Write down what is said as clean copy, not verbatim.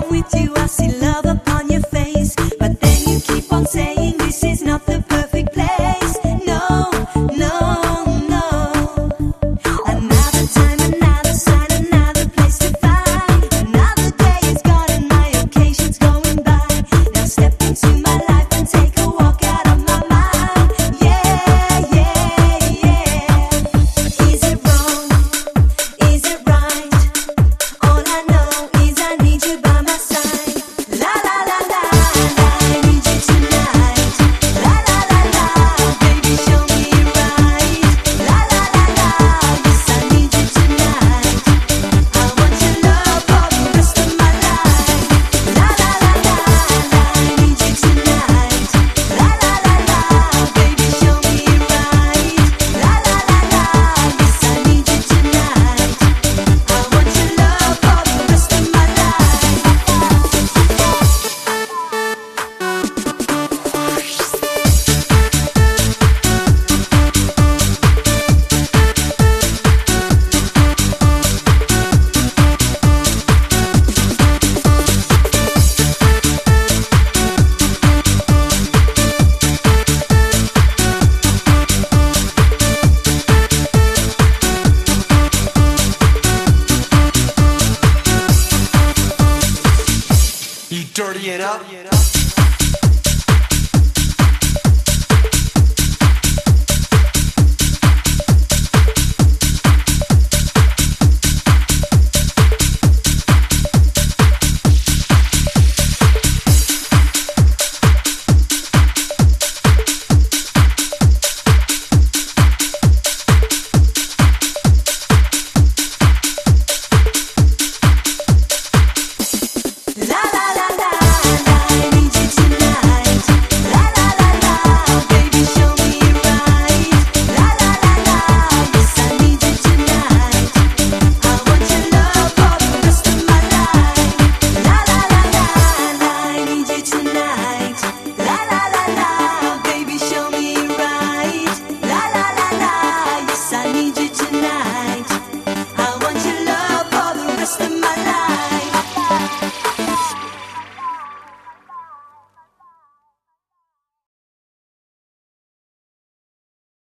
with you, I see love upon your face. But then you keep on saying this is not the perfect place. No, no, no. Another time, another sign, another place to find. Another day is gone and my occasion's going by. Now step into my life and take a walk out of my mind. Yeah, yeah, yeah. Is it wrong? Is it right? All I know is I need you by my side. La la la la la, I need you tonight. La la la la, baby show me right. La la la la, yes I need you tonight. I want your love for the rest of my life. La la la la la, I need you tonight. La la la la, baby show me right. La la la la, yes I need you tonight. I want your love for the rest of my life. You dirty it up.